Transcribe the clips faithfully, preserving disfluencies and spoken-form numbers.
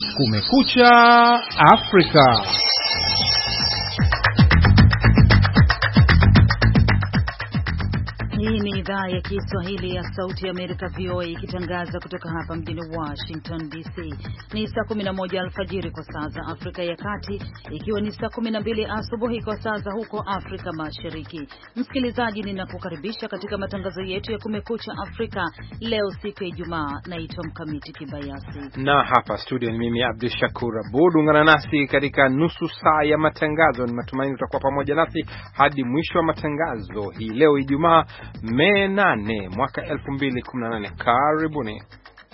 Kumekucha Afrika. Hii ni idhaa ya Kiswahili ya Sauti ya Amerika V O A ikitangaza kutoka hapa mjini Washington D C. Ni saa kumi na moja alfajiri kwa saa za Afrika ya Kati, ikiwa ni saa kumi na mbili asubuhi kwa saa za huko Afrika Mashariki. Msikilizaji, ninakukaribisha katika matangazo yetu ya Kumekucha Afrika leo siku ya Ijumaa. Naitwa Mkamiti Kibayasi. Na hapa studio ni mimi Abdul Shakur Abud. Ungana nasi katika nusu saa ya matangazo. Ni matumaini utakuwa pamoja nasi hadi mwisho wa matangazo hii leo Ijumaa Mei nane mwaka elfu mbili kumi na nane. Karibuni.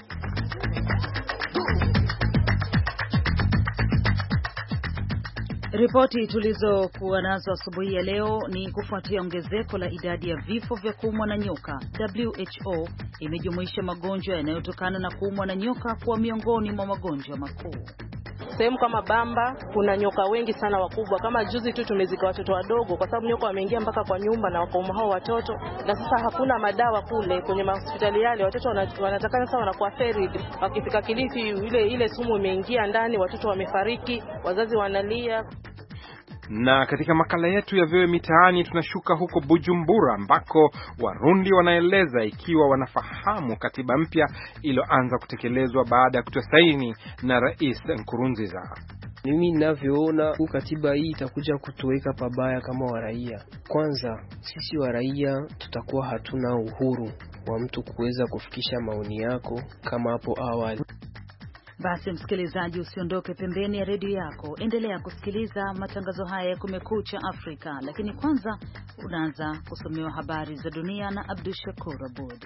Ripoti tulizokuwa nazo asubuhi ya leo ni kufuatia ongezeko la idadi ya vifo vya kuumwa na nyoka. W H O imejumuisha magonjwa yanayotokana na kuumwa na nyoka kuwa miongoni mwa magonjwa makuu. Sehemu kama Bamba kuna nyoka wengi sana wakubwa. Kama juzi tu tumezika watoto wadogo kwa sababu nyoka wameingia mpaka kwa nyumba na wakauma hao watoto, na sasa hakuna madawa kule kwenye hospitali yale. Watoto wanatakana sasa wanakuwa ferid. Wakifika Kilifi ile ile sumu imeingia ndani, watoto wamefariki, wazazi wanalia. Na katika makala yetu ya Veo Mitaani tunashuka huko Bujumbura ambako Warundi wanaeleza ikiwa wanafahamu katiba mpya iliyoanza kutekelezwa baada ya kutia saini na Rais Nkurunziza. Mimi ninavyoona huu katiba hii itakuja kutuweka pabaya kama waraia. Kwanza sisi waraia tutakuwa hatuna uhuru wa mtu kuweza kufikisha maoni yako kama hapo awali. Basi msikilizaji, usiondoke pembeni ya redio yako. Endelea kusikiliza matangazo haya ya Kumekucha Afrika. Lakini kwanza unaanza kusomewa habari za dunia na Abdul Shakur Abud.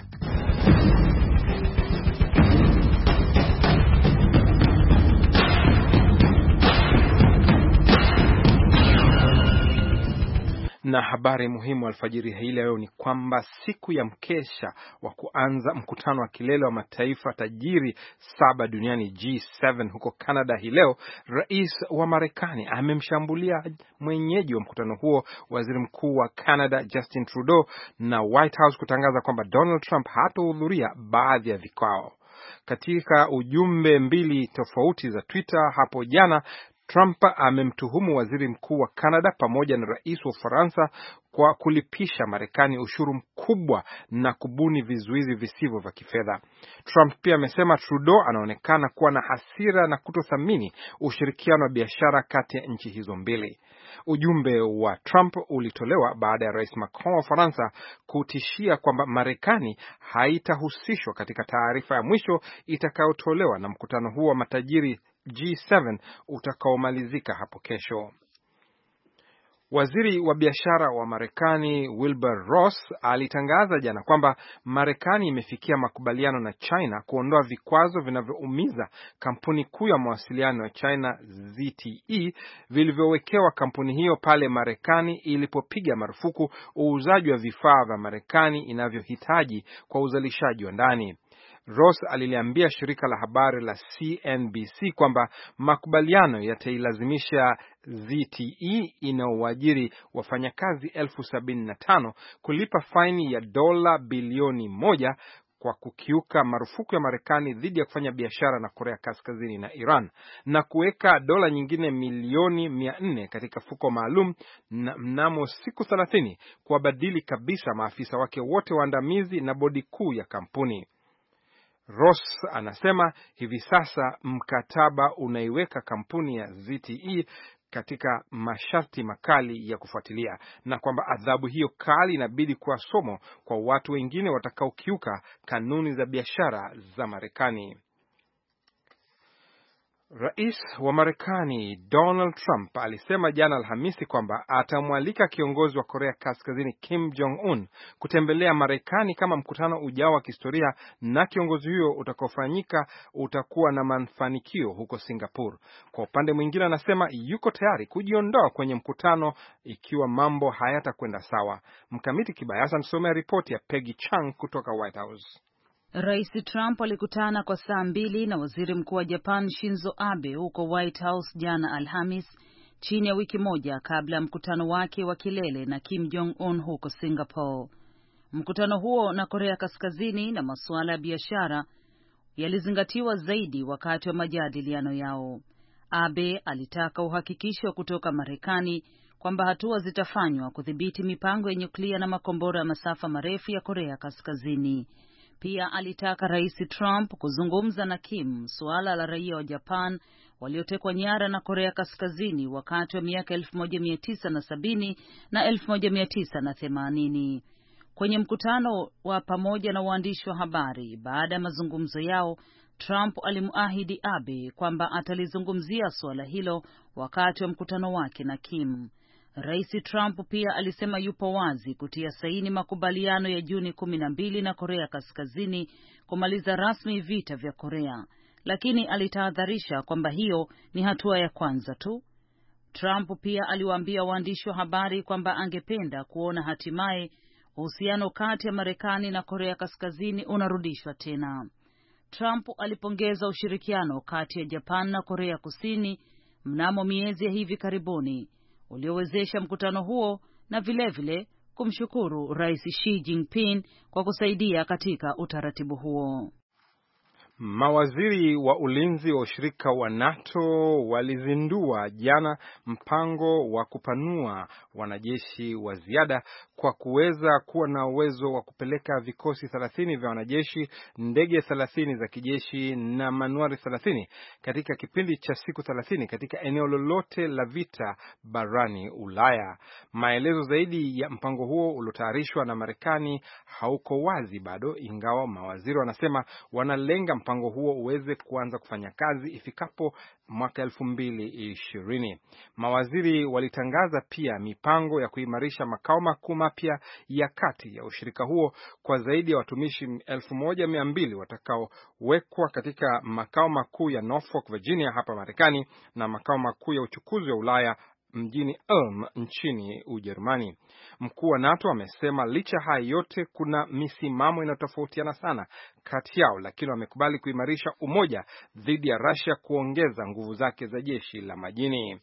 Na habari muhimu alfajiri hii leo ni kwamba siku ya mkesha wa kuanza mkutano wa kilele wa mataifa tajiri saba duniani G saba huko Canada hii leo, Rais wa Marekani amemshambulia mwenyeji wa mkutano huo, Waziri Mkuu wa Canada Justin Trudeau, na White House kutangaza kwamba Donald Trump hatohudhuria baadhi ya vikao. Katika ujumbe mbili tofauti za Twitter hapo jana, Trump amemtuhumu Waziri Mkuu wa Canada pamoja na Rais wa Ufaransa kwa kulipisha Marekani ushuru mkubwa na kubuni vizuizi visivyo vya kifedha. Trump pia amesema Trudeau anaonekana kuwa na hasira na kutothamini ushirikiano wa biashara kati ya nchi hizo mbili. Ujumbe wa Trump ulitolewa baada ya Rais Macron wa Ufaransa kutishia kwamba Marekani haitahusishwa katika taarifa ya mwisho itakayotolewa na mkutano huo wa matajiri G saba utakaomalizika hapo kesho. Waziri wa biashara wa Marekani Wilbur Ross alitangaza jana kwamba Marekani imefikia makubaliano na China kuondoa vikwazo vinavyoumiza kampuni kuu ya mawasiliano ya China Z T E vilivyowekewa kampuni hiyo pale Marekani ilipopiga marufuku uuzaji wa vifaa vya Marekani inavyohitaji kwa uzalishaji wa ndani. Ross aliliambia shirika la habari la C N B C kwamba makubaliano yatailazimisha Z T E inaowaajiri wafanyakazi elfu sabini na tano kulipa faini ya dola bilioni moja kwa kukiuka marufuku ya Marekani dhidi ya kufanya biashara na Korea Kaskazini na Iran, na kuweka dola nyingine milioni mia nne katika fuko maalum na mnamo siku thelathini kuwabadili kabisa maafisa wake wote waandamizi na bodi kuu ya kampuni. Ross anasema hivi sasa mkataba unaiweka kampuni ya Z T E katika masharti makali ya kufuatilia, na kwamba adhabu hiyo kali inabidi kuwa somo kwa watu wengine watakaokiuka kanuni za biashara za Marekani. Rais wa Marekani Donald Trump alisema jana Alhamisi kwamba atamwalika kiongozi wa Korea Kaskazini Kim Jong-un kutembelea Marekani kama mkutano ujao wa kihistoria na kiongozi huyo utakaofanyika utakuwa na mafanikio huko Singapore. Kwa upande mwingine, anasema yuko tayari kujiondoa kwenye mkutano ikiwa mambo hayatakwenda sawa. Mkamiti Kibayasi anasomea ripoti ya Peggy Chang kutoka White House. Rais Trump alikutana kwa saa mbili na Waziri Mkuu wa Japan Shinzo Abe huko White House jana Alhamis, chini ya wiki moja kabla ya mkutano wake wa kilele na Kim Jong-un huko Singapore. Mkutano huo na Korea Kaskazini na masuala ya biashara yalizingatiwa zaidi wakati wa majadiliano yao. Abe alitaka uhakikisho kutoka Marekani kwamba hatua zitafanywa kudhibiti mipango ya nyuklia na makombora ya masafa marefu ya Korea Kaskazini. Pia alitaka Rais Trump kuzungumza na Kim suala la raia wa Japan waliotekwa nyara na Korea Kaskazini wakati wa miaka elfu moja mia tisa na sabini na elfu moja mia tisa na themanini. Kwenye mkutano wa pamoja na waandishi wa habari baada ya mazungumzo yao, Trump alimuahidi Abe kwamba atalizungumzia suala hilo wakati wa mkutano wake na Kim. Rais Trump pia alisema yupo wazi kutia saini makubaliano ya Juni kumi na mbili na Korea Kaskazini kumaliza rasmi vita vya Korea, lakini alitahadharisha kwamba hiyo ni hatua ya kwanza tu. Trump pia aliwaambia waandishi wa habari kwamba angependa kuona hatimaye uhusiano kati ya Marekani na Korea Kaskazini unarudishwa tena. Trump alipongeza ushirikiano kati ya Japan na Korea Kusini mnamo miezi ya hivi karibuni uliowezesha mkutano huo na vilevile vile kumshukuru Rais Xi Jinping kwa kusaidia katika utaratibu huo. Mawaziri wa ulinzi wa ushirika wa NATO walizindua jana mpango wa kupanua wanajeshi wa ziada kwa kuweza kuwa na uwezo wa kupeleka vikosi thelathini vya wanajeshi, ndege thelathini za kijeshi na manuari thelathini katika kipindi cha siku thelathini katika eneo lolote la vita barani Ulaya. Maelezo zaidi ya mpango huo uliotayarishwa na Marekani hauko wazi bado, ingawa mawaziri wanasema wanalenga mpango huo uweze kuanza kufanya kazi ifikapo mwaka elfu mbili ishirini. Mawaziri walitangaza pia mipango ya kuimarisha makao makuu mapya ya kati ya ushirika huo kwa zaidi ya watumishi elfu moja mia mbili watakaowekwa katika makao makuu ya Norfolk, Virginia hapa Marekani na makao makuu ya uchukuzi wa Ulaya mjini Ulm nchini Ujerumani. Mkuu wa NATO amesema licha haya yote kuna misimamo inayotofautiana sana kati yao, lakini wamekubali kuimarisha umoja dhidi ya Russia kuongeza nguvu zake za jeshi la majini.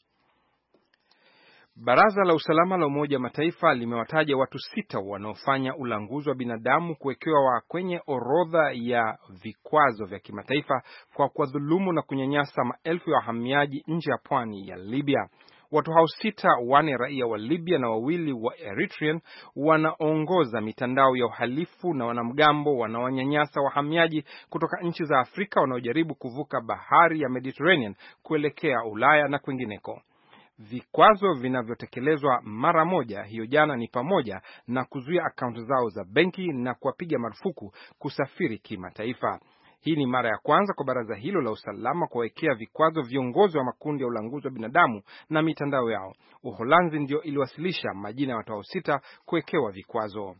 Baraza la usalama la Umoja wa Mataifa limewataja watu sita wanaofanya ulanguzi wa binadamu kuwekewa kwenye orodha ya vikwazo vya kimataifa kwa kuwadhulumu na kunyanyasa maelfu ya wahamiaji nje ya pwani ya Libya. Watu hao sita, wane raia wa Libya na wawili wa Eritrean, wanaongoza mitandao ya uhalifu na wanamgambo wanaonyanyasa wahamiaji kutoka nchi za Afrika wanaojaribu kuvuka bahari ya Mediterranean kuelekea Ulaya na kwingineko. Vikwazo vinavyotekelezwa mara moja hiyo jana ni pamoja na kuzuia akaunti zao za benki na kuwapiga marufuku kusafiri kimataifa. Hii ni mara ya kwanza kwa baraza hilo la usalama kuwekea vikwazo viongozi wa makundi ya ulanguzi wa binadamu na mitandao yao. Uholanzi ndio iliwasilisha majina ya watu hao sita kuwekewa vikwazo.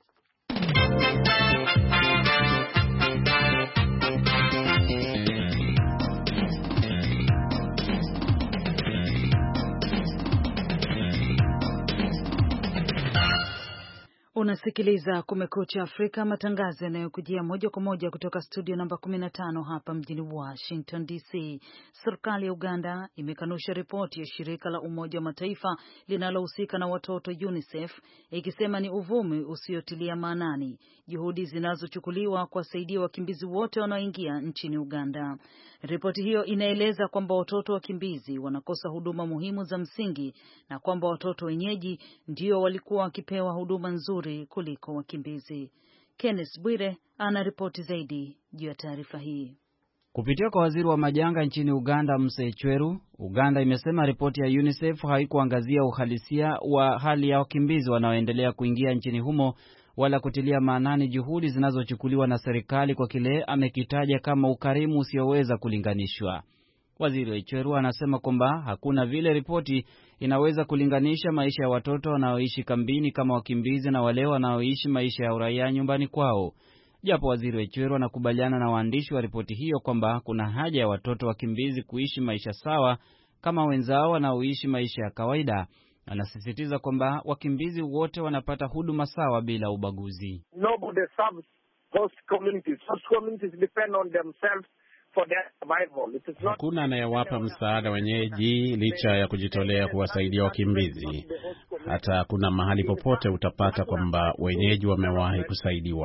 Unasikiliza Kumekucha Afrika, matangazo yanayokujia moja kwa moja kutoka studio namba kumi na tano hapa mjini Washington D C. Serikali ya Uganda imekanusha ripoti ya shirika la Umoja wa Mataifa linalohusika na watoto UNICEF ikisema ni uvumi usiotilia maanani juhudi zinazochukuliwa kuwasaidia wakimbizi wote wanaoingia nchini Uganda. Ripoti hiyo inaeleza kwamba watoto wakimbizi wanakosa huduma muhimu za msingi na kwamba watoto wenyeji ndio walikuwa wakipewa huduma nzuri kuliko wakimbizi. Kenneth Bwire ana ripoti zaidi juu ya taarifa hii. Kupitia kwa waziri wa majanga nchini Uganda, Musa Echweru, Uganda imesema ripoti ya UNICEF haikuangazia uhalisia wa hali ya wakimbizi wanaoendelea kuingia nchini humo wala kutilia maanani juhudi zinazochukuliwa na serikali kwa kile amekitaja kama ukarimu usioweza kulinganishwa. Waziri Echweru anasema kwamba hakuna vile ripoti inaweza kulinganisha maisha ya watoto wanaoishi kambini kama wakimbizi na wale wanaoishi maisha ya uraia nyumbani kwao. Japo waziri Echweru anakubaliana na waandishi wa ripoti hiyo kwamba kuna haja ya watoto wakimbizi kuishi maisha sawa kama wenzao wanaoishi maisha ya kawaida, anasisitiza kwamba wakimbizi wote wanapata huduma sawa bila ubaguzi. Nobody serves host communities. Host communities depend on themselves for their survival. It is not... Hakuna anayewapa msaada wenyeji licha ya kujitolea kuwasaidia wakimbizi. Hata kuna mahali popote utapata kwamba wenyeji wamewahi kusaidiwa.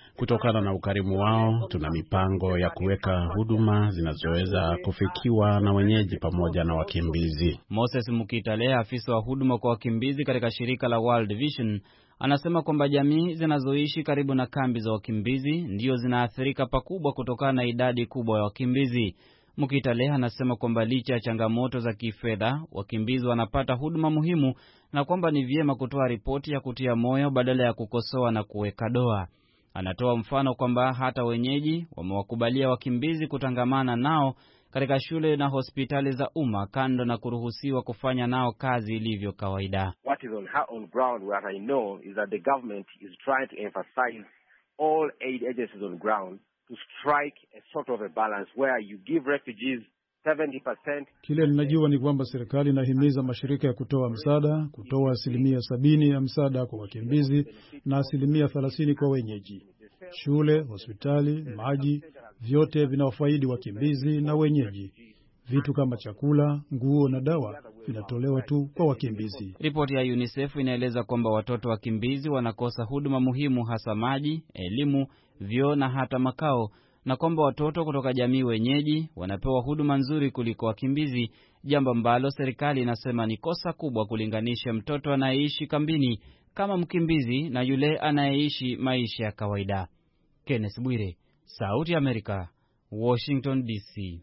Kutokana na ukarimu wao, tuna mipango ya kuweka huduma zinazoweza kufikiwa na wenyeji pamoja na wakimbizi. Moses Mukitale, afisa wa huduma kwa wakimbizi katika shirika la World Vision, anasema kwamba jamii zinazoishi karibu na kambi za wakimbizi ndio zinaathirika pakubwa kutokana na idadi kubwa ya wakimbizi. Mukitale anasema kwamba licha ya changamoto za kifedha, wakimbizi wanapata huduma muhimu na kwamba ni vyema kutoa ripoti ya kutia moyo badala ya kukosoa na kuweka doa. Anatoa mfano kwamba hata wenyeji wamewakubalia wakimbizi kutangamana nao katika shule na hospitali za umma, kando na kuruhusiwa kufanya nao kazi ilivyo kawaida. What is on her on ground, what I know is that the government is trying to emphasize all aid agencies on ground to strike a sort of a balance where you give refugees seventy percent. Kile ninajua ni kwamba serikali inahimiza mashirika ya kutoa msaada kutoa asilimia sabini ya msaada kwa wakimbizi na asilimia thelathini kwa wenyeji. Shule, hospitali, maji, vyote vinawafaidi wakimbizi na wenyeji. Vitu kama chakula, nguo na dawa vinatolewa tu kwa wakimbizi. Ripoti ya UNICEF inaeleza kwamba watoto wakimbizi wanakosa huduma muhimu, hasa maji, elimu, vyoo na hata makao, na kwamba watoto kutoka jamii wenyeji wanapewa huduma nzuri kuliko wakimbizi, jambo ambalo serikali inasema ni kosa kubwa kulinganisha mtoto anayeishi kambini kama mkimbizi na yule anayeishi maisha ya kawaida. Kenneth Bwire, Sauti ya Amerika, Washington D C.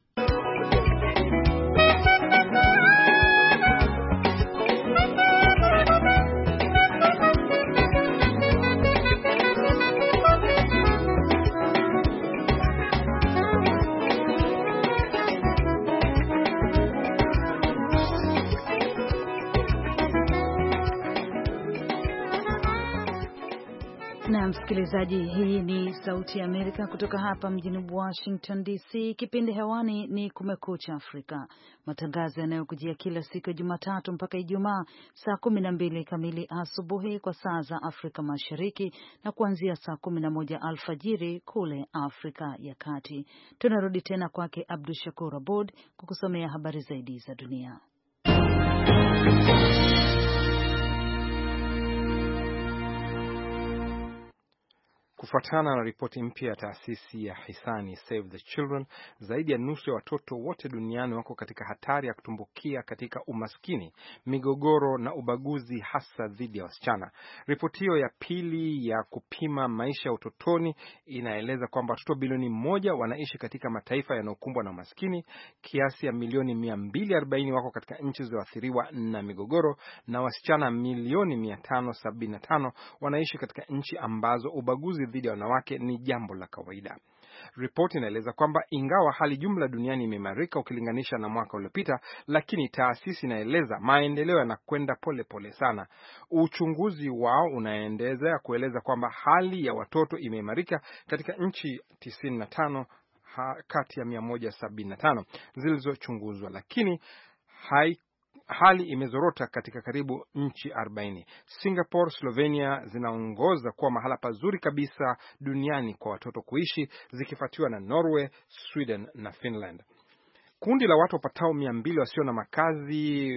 Na msikilizaji, hii ni Sauti ya Amerika kutoka hapa mjini Washington D C. Kipindi hewani ni Kumekucha Afrika, matangazo yanayokujia kila siku ya Jumatatu mpaka Ijumaa saa kumi na mbili kamili asubuhi kwa saa za Afrika Mashariki na kuanzia saa kumi na moja alfajiri kule Afrika ya Kati. Tunarudi tena kwake Abdul Shakur Abud kukusomea habari zaidi za dunia. Kufuatana na ripoti mpya ya taasisi ya hisani Save the Children, zaidi ya nusu ya watoto wote duniani wako katika hatari ya kutumbukia katika umaskini, migogoro na ubaguzi, hasa dhidi ya wasichana. Ripoti hiyo ya pili ya kupima maisha ya utotoni inaeleza kwamba watoto bilioni moja wanaishi katika mataifa yanayokumbwa na umaskini, kiasi ya milioni mia mbili arobaini wako katika nchi zilizoathiriwa na migogoro, na wasichana milioni mia tano sabini na tano wanaishi katika nchi ambazo ubaguzi dhidi ya wanawake ni jambo la kawaida. Ripoti inaeleza kwamba ingawa hali jumla duniani imeimarika ukilinganisha na mwaka uliopita, lakini taasisi inaeleza maendeleo yanakwenda pole pole sana. Uchunguzi wao unaendelea kueleza kwamba hali ya watoto imeimarika katika nchi tisini na tano kati ya mia moja sabini na tano zilizochunguzwa, lakini hai hali imezorota katika karibu nchi arobaini. Singapore, Slovenia zinaongoza kuwa mahala pazuri kabisa duniani kwa watoto kuishi, zikifuatiwa na Norway, Sweden na Finland. Kundi la watu wapatao mia mbili wasio na makazi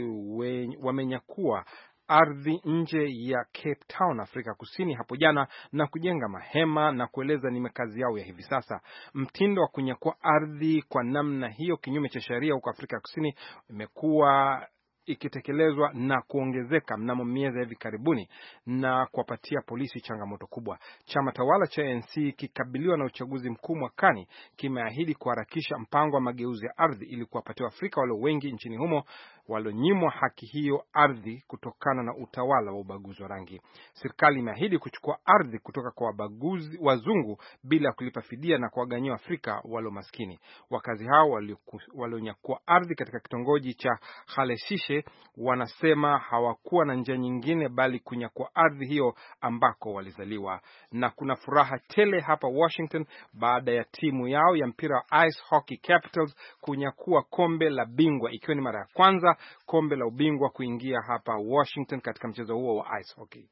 wamenyakua ardhi nje ya Cape Town, Afrika Kusini hapo jana na kujenga mahema na kueleza ni makazi yao ya hivi sasa. Mtindo wa kunyakua ardhi kwa namna hiyo kinyume cha sheria huko Afrika Kusini imekuwa ikitekelezwa na kuongezeka mnamo miezi hivi karibuni na kuwapatia polisi changamoto kubwa. Chama tawala cha A N C kikabiliwa na uchaguzi mkuu mwakani kimeahidi kuharakisha mpango wa mageuzi ya ardhi ili kuwapatia Afrika walio wengi nchini humo walionyimwa haki hiyo ardhi kutokana na utawala wa ubaguzi wa rangi. Serikali imeahidi kuchukua ardhi kutoka kwa wabaguzi wazungu bila kulipa fidia na kuwaganyia Afrika walio maskini. Wakazi hao walionyakua ardhi katika kitongoji cha Khaleshishe wanasema hawakuwa na njia nyingine bali kunyakua ardhi hiyo ambako walizaliwa. Na kuna furaha tele hapa Washington baada ya timu yao ya mpira wa Ice Hockey Capitals kunyakua kombe la bingwa, ikiwa ni mara ya kwanza kombe la ubingwa kuingia hapa Washington katika mchezo huo wa ice hockey.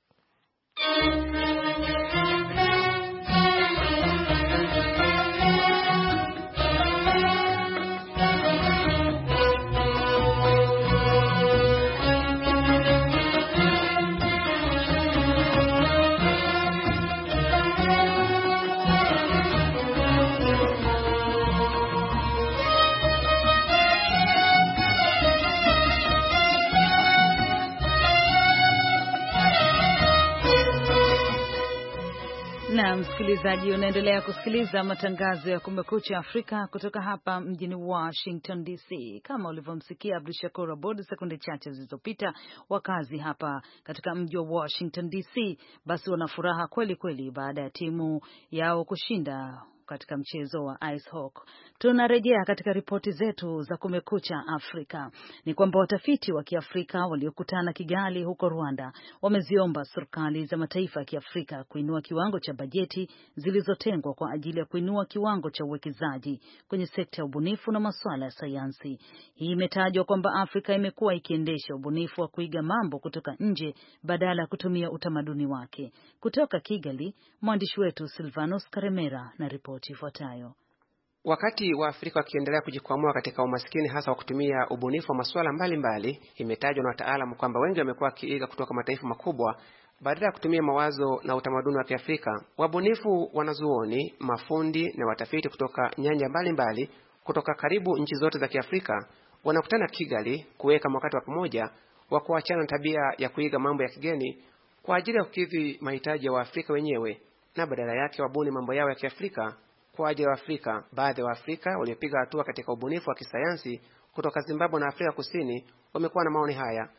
Na msikilizaji, unaendelea kusikiliza matangazo ya Kumekucha Afrika kutoka hapa mjini Washington D C. Kama ulivyomsikia Abdul Shakur Abud sekunde chache zilizopita, wakazi hapa katika mji wa Washington D C basi wana furaha kweli kweli baada ya timu yao kushinda katika mchezo wa ice hockey. Tunarejea katika ripoti zetu za Kumekucha Afrika. Ni kwamba watafiti wa Kiafrika waliokutana Kigali huko Rwanda wameziomba serikali za mataifa ya Kiafrika kuinua kiwango cha bajeti zilizotengwa kwa ajili ya kuinua kiwango cha uwekezaji kwenye sekta ya ubunifu na masuala ya sayansi. Hii imetajwa kwamba Afrika imekuwa ikiendesha ubunifu wa kuiga mambo kutoka nje badala ya kutumia utamaduni wake. Kutoka Kigali, mwandishi wetu Silvanus Karemera na ripoti ifuatayo. Wakati wa Afrika wakiendelea kujikwamua katika umaskini hasa wa kutumia ubunifu wa masuala mbalimbali, imetajwa na wataalamu kwamba wengi wamekuwa kiiga kutoka mataifa makubwa badala ya kutumia mawazo na utamaduni wa Kiafrika. Wabunifu, wanazuoni, mafundi na watafiti kutoka nyanja mbalimbali kutoka karibu nchi zote za Kiafrika wanakutana Kigali kuweka wakati wa pamoja wa kuachana na tabia ya kuiga mambo ya kigeni kwa ajili ya kukidhi mahitaji ya Waafrika wenyewe, na badala yake wabuni mambo yao ya Kiafrika kwa ajili ya Afrika. Baadhi ya Waafrika waliopiga hatua katika ubunifu wa kisayansi kutoka Zimbabwe na Afrika Kusini wamekuwa na maoni haya.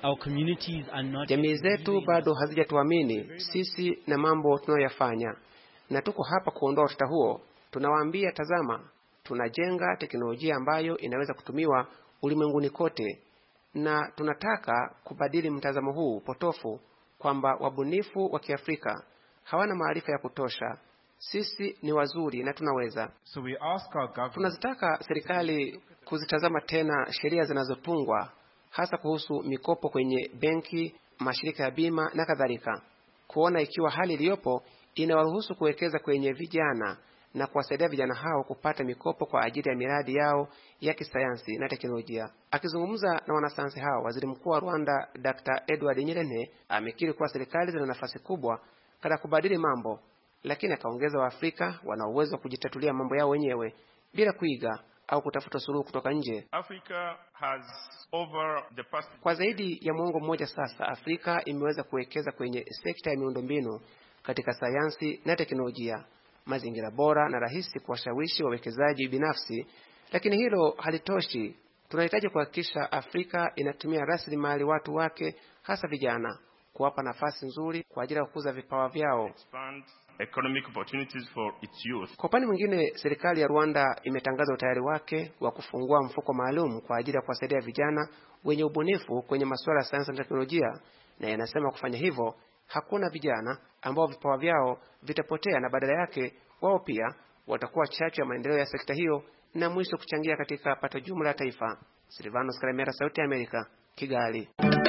Jamii zetu bado hazijatuamini sisi na mambo tunayoyafanya, na tuko hapa kuondoa utata huo. Tunawaambia, tazama, tunajenga teknolojia ambayo inaweza kutumiwa ulimwenguni kote, na tunataka kubadili mtazamo huu potofu kwamba wabunifu wa Kiafrika hawana maarifa ya kutosha. Sisi ni wazuri na tunaweza. So we ask our government... Tunazitaka serikali kuzitazama tena sheria zinazotungwa hasa kuhusu mikopo kwenye benki, mashirika ya bima na kadhalika, kuona ikiwa hali iliyopo inawaruhusu kuwekeza kwenye vijana na kuwasaidia vijana hao kupata mikopo kwa ajili ya miradi yao ya kisayansi na teknolojia. Akizungumza na wanasayansi hao, Waziri Mkuu wa Rwanda Daktari Edward Ngirente amekiri kuwa serikali zina nafasi kubwa katika kubadili mambo, lakini akaongeza Waafrika wana uwezo wa kujitatulia mambo yao wenyewe bila kuiga au kutafuta suluhu kutoka nje. Africa has over the past... Kwa zaidi ya mwongo mmoja sasa, Afrika imeweza kuwekeza kwenye sekta ya miundombinu katika sayansi na teknolojia, mazingira bora na rahisi kuwashawishi wawekezaji binafsi, lakini hilo halitoshi. Tunahitaji kuhakikisha Afrika inatumia rasilimali watu wake, hasa vijana, kuwapa nafasi nzuri kwa ajili ya kukuza vipawa vyao. Economic opportunities for its youth. Kwa upande mwingine, serikali ya Rwanda imetangaza utayari wake wa kufungua mfuko maalum kwa ajili ya kuwasaidia vijana wenye ubunifu kwenye masuala ya sayansi na teknolojia, na yanasema kufanya hivyo hakuna vijana ambao vipawa vyao vitapotea, na badala yake wao pia watakuwa chachu ya maendeleo ya sekta hiyo na mwisho kuchangia katika pato jumla ya taifa. Silvanus Karemera, Sauti ya Amerika, Kigali.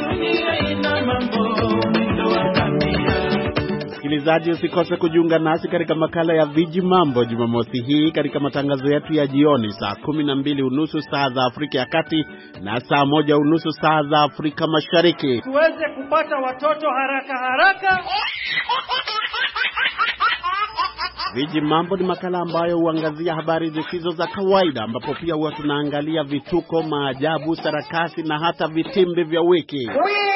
Msikilizaji, usikose kujiunga nasi katika makala ya Viji Mambo Jumamosi hii katika matangazo yetu ya jioni saa kumi na mbili unusu saa za Afrika ya Kati na saa moja unusu saa za Afrika Mashariki. Tuweze kupata watoto haraka haraka. Viji Mambo ni makala ambayo huangazia habari zisizo za kawaida, ambapo pia huwa tunaangalia vituko, maajabu, sarakasi na hata vitimbi vya wiki.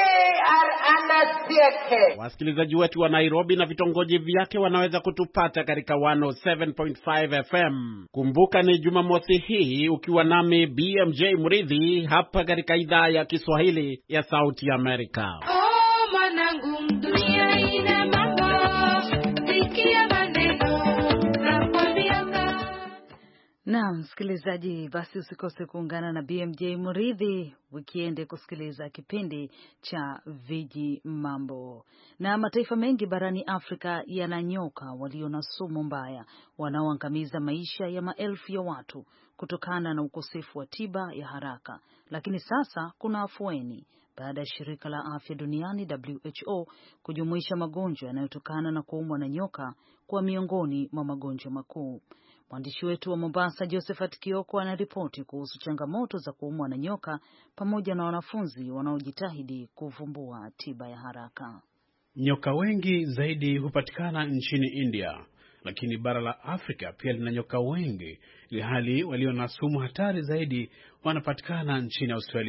Wasikilizaji wetu wa Nairobi na vitongoji vyake wanaweza kutupata katika one oh seven point five F M. Kumbuka ni Jumamosi hii ukiwa nami B M J Mridhi hapa katika idhaa ya Kiswahili ya Sauti ya Amerika. Oh, manangu, dunia ina mambo, sikia maneno na kwambianga. Na msikilizaji, basi usikose kuungana na B M J Mridhi wikendi kusikiliza kipindi cha Viji Mambo. Na mataifa mengi barani Afrika yana nyoka walio na sumu mbaya wanaoangamiza maisha ya maelfu ya watu kutokana na ukosefu wa tiba ya haraka. Lakini sasa kuna afueni baada ya shirika la afya duniani W H O kujumuisha magonjwa yanayotokana na kuumwa na nyoka kwa miongoni mwa magonjwa makuu. Mwandishi wetu wa Mombasa Josephat Kioko anaripoti kuhusu changamoto za kuumwa na nyoka pamoja na wanafunzi wanaojitahidi kuvumbua tiba ya haraka. Nyoka wengi zaidi hupatikana nchini India, lakini bara la Afrika pia lina nyoka wengi, ilhali walio na sumu hatari zaidi wanapatikana nchini Australia.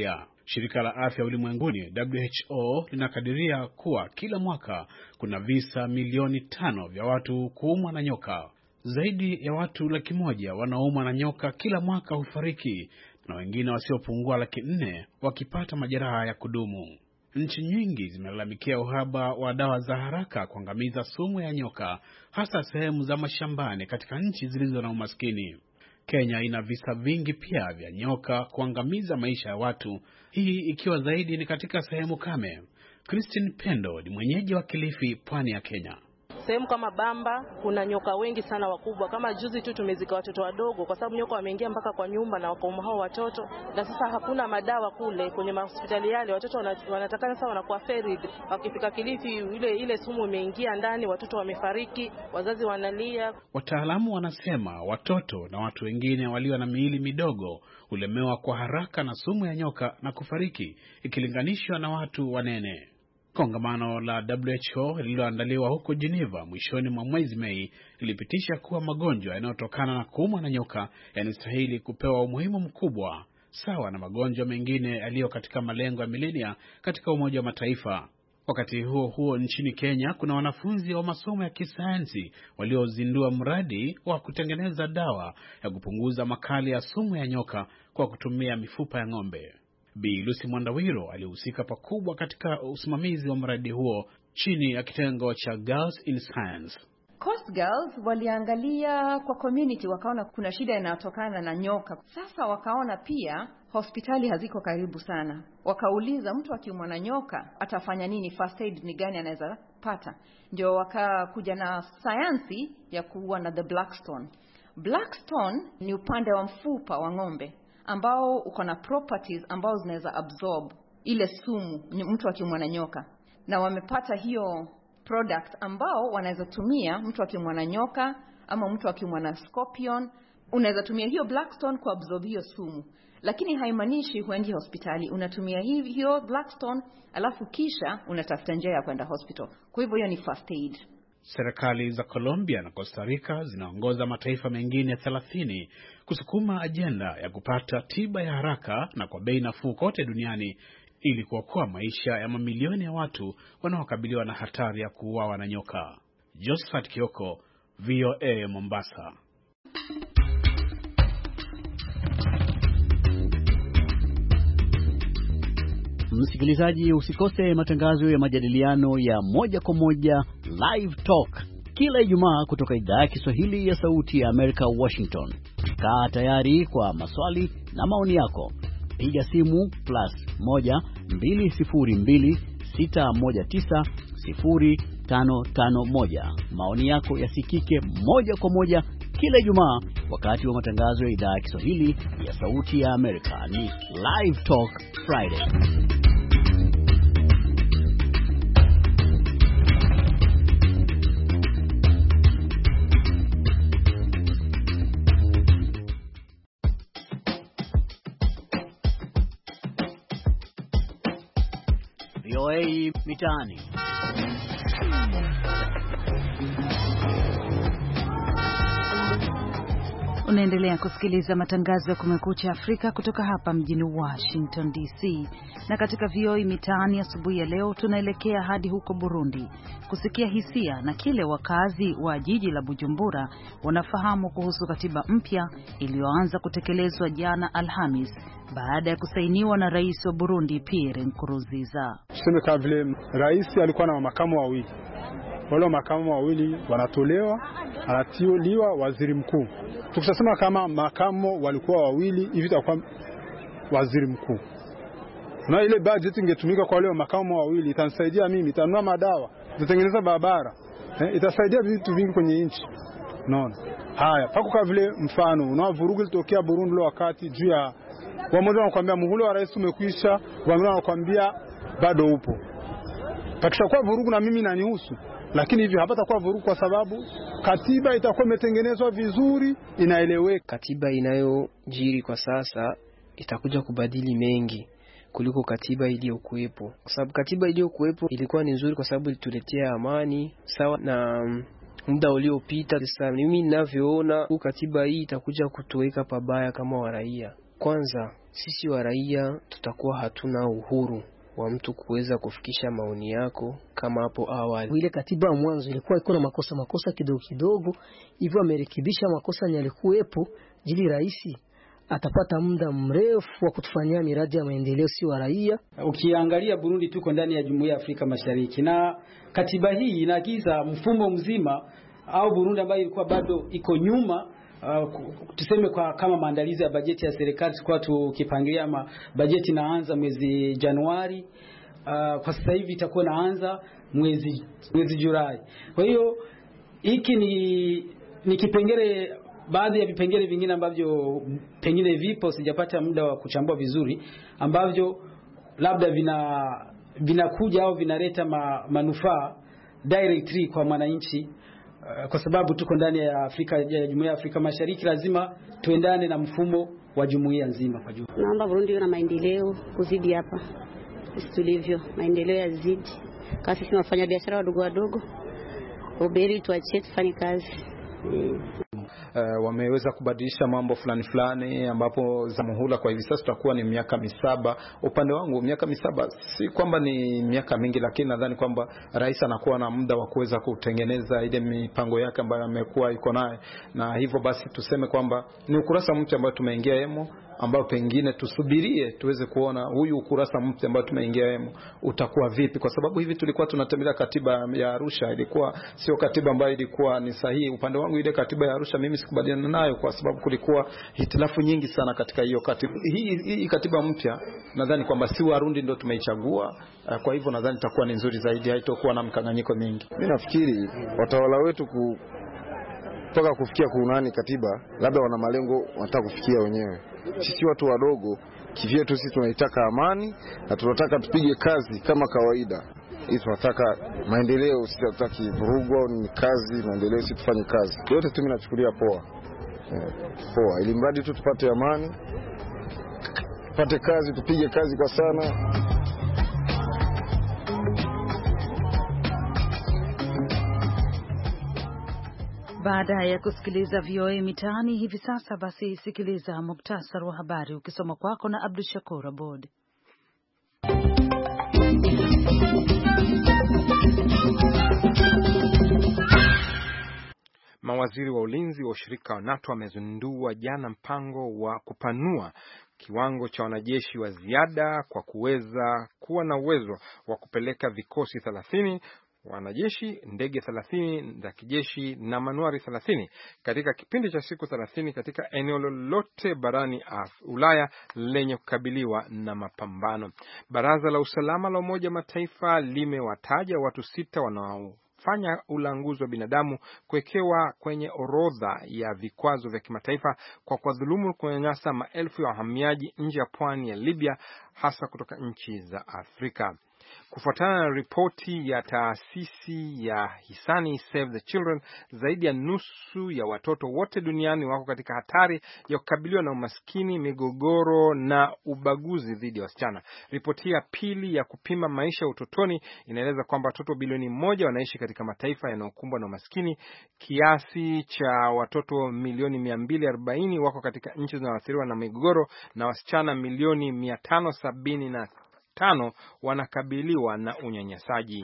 Shirika la Afya Ulimwenguni W H O linakadiria kuwa kila mwaka kuna visa milioni tano vya watu kuumwa na nyoka. Zaidi ya watu laki moja wanaumwa na nyoka kila mwaka hufariki, na wengine wasiopungua laki nne wakipata majeraha ya kudumu. Nchi nyingi zimelalamikia uhaba wa dawa za haraka kuangamiza sumu ya nyoka, hasa sehemu za mashambani katika nchi zilizo na umaskini. Kenya ina visa vingi pia vya nyoka kuangamiza maisha ya watu, hii ikiwa zaidi ni katika sehemu kame. Christine Pendo ni mwenyeji wa Kilifi, pwani ya Kenya. Sehemu kama Bamba kuna nyoka wengi sana wakubwa. Kama juzi tu tumezika watoto wadogo kwa sababu nyoka wameingia mpaka kwa nyumba na wakauma hao watoto. Na sasa hakuna madawa kule kwenye hospitali yale, watoto wanataka sasa wanakuwa ferid. Wakifika Kilifi ile ile sumu imeingia ndani, watoto wamefariki, wazazi wanalia. Wataalamu wanasema watoto na watu wengine walio na miili midogo ulemewa kwa haraka na sumu ya nyoka na kufariki ikilinganishwa na watu wanene. Kongamano la W H O lililoandaliwa huko Geneva mwishoni mwa mwezi Mei lilipitisha kuwa magonjwa yanayotokana na kuumwa na nyoka yanastahili kupewa umuhimu mkubwa sawa na magonjwa mengine yaliyo katika malengo ya milenia katika Umoja wa Mataifa. Wakati huo huo, nchini Kenya kuna wanafunzi wa masomo ya kisayansi waliozindua mradi wa kutengeneza dawa ya kupunguza makali ya sumu ya nyoka kwa kutumia mifupa ya ng'ombe. Bi Lucy Mwandawiro alihusika pakubwa katika usimamizi wa mradi huo chini ya kitengo cha Girls in Science. Coast Girls waliangalia kwa community, wakaona kuna shida inayotokana na nyoka. Sasa wakaona pia hospitali haziko karibu sana. Wakauliza mtu akiumwa na nyoka atafanya nini, first aid ni gani anaweza pata. Ndio wakakuja na sayansi ya kuwa na the Blackstone. Blackstone ni upande wa mfupa wa ng'ombe ambao uko na properties ambao zinaweza absorb ile sumu mtu akiumwa na nyoka. Na wamepata hiyo product ambao wanaweza tumia mtu akiumwa na nyoka ama mtu akiumwa na scorpion. Unaweza tumia hiyo Blackstone ku absorb hiyo sumu. Lakini haimaanishi huendi hospitali. Unatumia hiyo Blackstone alafu kisha unatafuta njia ya kwenda hospital. Kwa hivyo hiyo ni first aid. Serikali za Colombia na Costa Rica zinaongoza mataifa mengine thelathini kusukuma ajenda ya kupata tiba ya haraka na kwa bei nafuu kote duniani ili kuokoa maisha ya mamilioni ya watu wanaokabiliwa na hatari ya kuuawa na nyoka. Josephat Kioko, V O A Mombasa. Msikilizaji, usikose matangazo ya majadiliano ya moja kwa moja Live Talk kila Ijumaa kutoka idhaa ya Kiswahili ya Sauti ya Amerika, Washington. Kaa tayari kwa maswali na maoni yako. Piga simu plus moja mbili sifuri mbili sita moja tisa sifuri tano tano moja. Maoni yako yasikike moja kwa moja kila Ijumaa wakati wa matangazo ya idhaa ya Kiswahili ya Sauti ya Amerika. Ni Live Talk Friday. V O A Mitaani. Unaendelea kusikiliza matangazo ya Kumekucha Afrika kutoka hapa mjini Washington D C. Na katika V O A Mitaani asubuhi ya leo tunaelekea hadi huko Burundi kusikia hisia na kile wakazi wa jiji la Bujumbura wanafahamu kuhusu katiba mpya iliyoanza kutekelezwa jana Alhamis baada ya kusainiwa na Rais wa Burundi Pierre Nkurunziza. Tuseme kama vile rais alikuwa na makamu wawili. Wale makamu wawili wanatolewa, anatioliwa waziri mkuu. Tukisema kama makamu walikuwa wawili hivi itakuwa waziri mkuu. Na ile budget ingetumika kwa wale makamu wawili itanisaidia mimi, itanunua madawa, itatengeneza barabara, eh, itasaidia vitu vingi kwenye nchi. Unaona? Haya, pako kama vile mfano, unaona vurugu zilitokea Burundi leo wakati juu ya wamoja wanakuambia muhula wa rais umekwisha, wengine wanakuambia bado upo. Pakishakuwa vurugu na mimi nanihusu. Lakini hivi hapatakuwa vurugu kwa sababu katiba itakuwa imetengenezwa vizuri, inaeleweka. Katiba inayojiri kwa sasa itakuja kubadili mengi kuliko katiba iliyokuwepo. Kwa sababu katiba iliyokuwepo ilikuwa ni nzuri kwa sababu ilituletea amani sawa na muda uliopita. Sasa mimi ninavyoona katiba hii itakuja kutuweka pabaya kama wa raia. Kwanza sisi wa raia tutakuwa hatuna uhuru wa mtu kuweza kufikisha maoni yako kama hapo awali. Ile katiba ya mwanzo ilikuwa iko na makosa makosa kidogo kidogo, hivyo amerekebisha makosa yalikuwepo, jili rais atapata muda mrefu wa kutufanyia miradi ya maendeleo si wa raia. Ukiangalia Burundi tuko ndani ya Jumuiya ya Afrika Mashariki na katiba hii inaagiza mfumo mzima au Burundi ambayo ilikuwa bado iko nyuma. Uh, tuseme kwa kama maandalizi ya bajeti ya serikali kwa tukipangilia ama bajeti inaanza mwezi Januari, uh, kwa sasa hivi itakuwa inaanza mwezi mwezi Julai. Kwa hiyo hiki ni ni kipengele, baadhi ya vipengele vingine ambavyo pengine vipo sijapata muda wa kuchambua vizuri, ambavyo labda vina vinakuja au vinaleta ma, manufaa directly kwa mwananchi. Uh, kwa sababu tuko ndani ya Afrika ya Jumuiya ya Afrika Mashariki, lazima tuendane na mfumo wa jumuiya nzima kwa jumla. Naomba Burundi iwe na maendeleo kuzidi hapa. Sisi tulivyo, maendeleo yazidi. Kwa sisi tunafanya biashara wadogo wadogo. Uberi tuachie tufanye kazi. Mm. Uh, wameweza kubadilisha mambo fulani fulani ambapo za muhula kwa hivi sasa tutakuwa ni miaka misaba. Upande wangu miaka misaba si kwamba ni miaka mingi, lakini nadhani kwamba rais anakuwa na muda wa kuweza kutengeneza ile mipango yake ambayo amekuwa iko naye, na hivyo basi tuseme kwamba ni ukurasa mpya ambao tumeingia hemo, ambao pengine tusubirie tuweze kuona huyu ukurasa mpya ambao tumeingia hemo utakuwa vipi, kwa sababu hivi tulikuwa tunatembelea katiba ya Arusha, ilikuwa sio katiba ambayo ilikuwa ni sahihi. Upande wangu ile katiba ya Arusha mimi sikubaliana nayo kwa sababu kulikuwa hitilafu nyingi sana katika hiyo katiba. Hii, hii katiba mpya nadhani kwamba si Warundi ndio tumeichagua, kwa hivyo nadhani itakuwa ni nzuri zaidi, haitakuwa na mkanganyiko mingi. Mimi nafikiri watawala wetu ku toka kufikia kunani katiba, labda wana malengo wanataka kufikia wenyewe. Sisi watu wadogo kivyetu sisi tunaitaka amani na tunataka tupige kazi kama kawaida. Hii tunataka maendeleo, sisi tunataka vurugu, ni kazi, maendeleo, sisi tufanye kazi. Yote tu mimi nachukulia poa. Yeah, poa. Ili mradi tu tupate amani, tupate kazi, tupige kazi kwa sana. Baada ya kusikiliza V O A Mitaani hivi sasa, basi sikiliza muktasari wa habari ukisoma kwako na Abdul Shakur Abod. Mawaziri wa ulinzi wa ushirika wa NATO wamezindua jana mpango wa kupanua kiwango cha wanajeshi wa ziada kwa kuweza kuwa na uwezo wa kupeleka vikosi thelathini wanajeshi, ndege thelathini za kijeshi na manuari thelathini katika kipindi cha siku thelathini katika eneo lolote barani Ulaya lenye kukabiliwa na mapambano. Baraza la Usalama la Umoja wa Mataifa limewataja watu sita wanao fanya ulanguzi wa binadamu kuwekewa kwenye orodha ya vikwazo vya kimataifa kwa kuwadhulumu kunyanyasa maelfu ya wahamiaji nje ya pwani ya Libya, hasa kutoka nchi za Afrika. Kufuatana na ripoti ya taasisi ya hisani Save the Children, zaidi ya nusu ya watoto wote duniani wako katika hatari ya kukabiliwa na umaskini, migogoro na ubaguzi dhidi ya wasichana. Ripoti ya pili ya kupima maisha ya utotoni inaeleza kwamba watoto bilioni moja wanaishi katika mataifa yanayokumbwa na umaskini. Kiasi cha watoto milioni mia mbili arobaini wako katika nchi zinazoathiriwa na migogoro na wasichana milioni mia tano sabini na tano wanakabiliwa na unyanyasaji.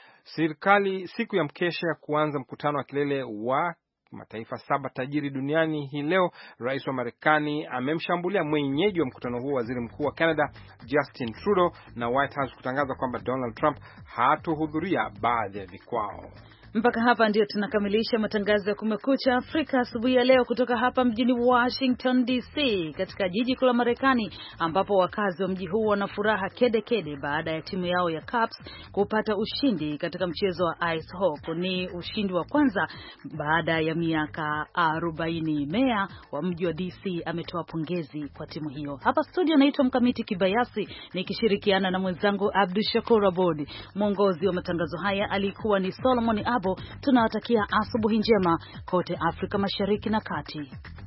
Serikali siku ya mkesha ya kuanza mkutano wa kilele wa mataifa saba tajiri duniani hii leo, rais wa Marekani amemshambulia mwenyeji wa mkutano huo, waziri mkuu wa Canada Justin Trudeau, na White House kutangaza kwamba Donald Trump hatohudhuria baadhi ya vikao. Mpaka hapa ndio tunakamilisha matangazo ya Kumekucha Afrika asubuhi ya leo kutoka hapa mjini Washington D C, katika jiji kuu la Marekani, ambapo wakazi wa mji huu wana furaha kede kede baada ya timu yao ya Caps kupata ushindi katika mchezo wa ice hockey. Ni ushindi wa kwanza baada ya miaka arobaini. Meya wa mji wa D C ametoa pongezi kwa timu hiyo. Hapa studio naitwa Mkamiti Kibayasi nikishirikiana na mwenzangu Abdul Shakur Abod. Mwongozi wa matangazo haya alikuwa ni Solomon Abo. Tunawatakia asubuhi njema kote Afrika Mashariki na Kati.